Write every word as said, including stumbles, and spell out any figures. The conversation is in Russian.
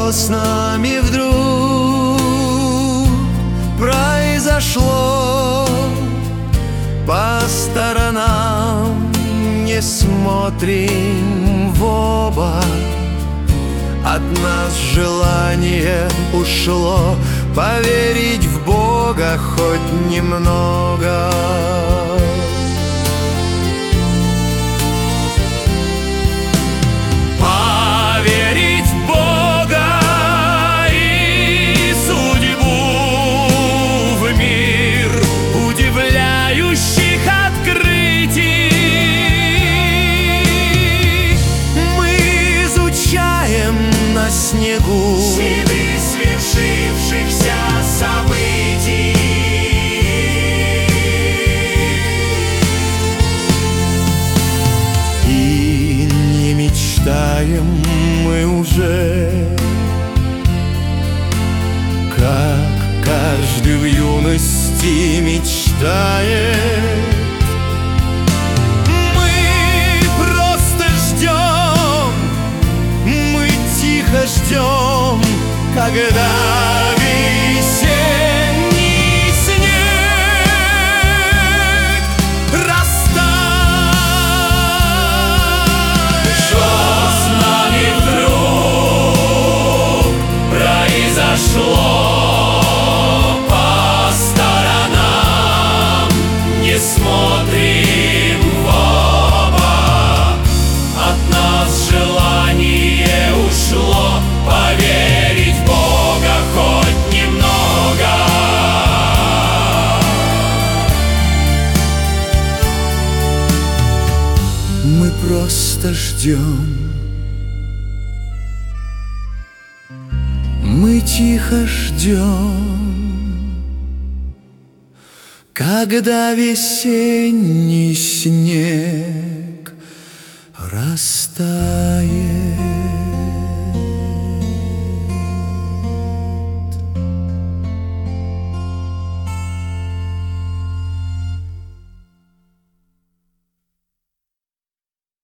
Что с нами вдруг произошло? По сторонам не смотрим в оба. От нас желание ушло поверить в Бога хоть немного. Поверить в Бога и судьбу, в мир удивляющих открытий. Мы изучаем на снегу следы свершившихся событий. И не мечтаем мы уже, как каждый в юности мечтает. Мы просто ждем, мы тихо ждем, когда весенний снег растает. Что с нами вдруг произошло? По сторонам не смотрим в оба. От нас желание ушло поверить в Бога хоть немного. Мы просто ждем, мы тихо ждем, когда весенний снег растает.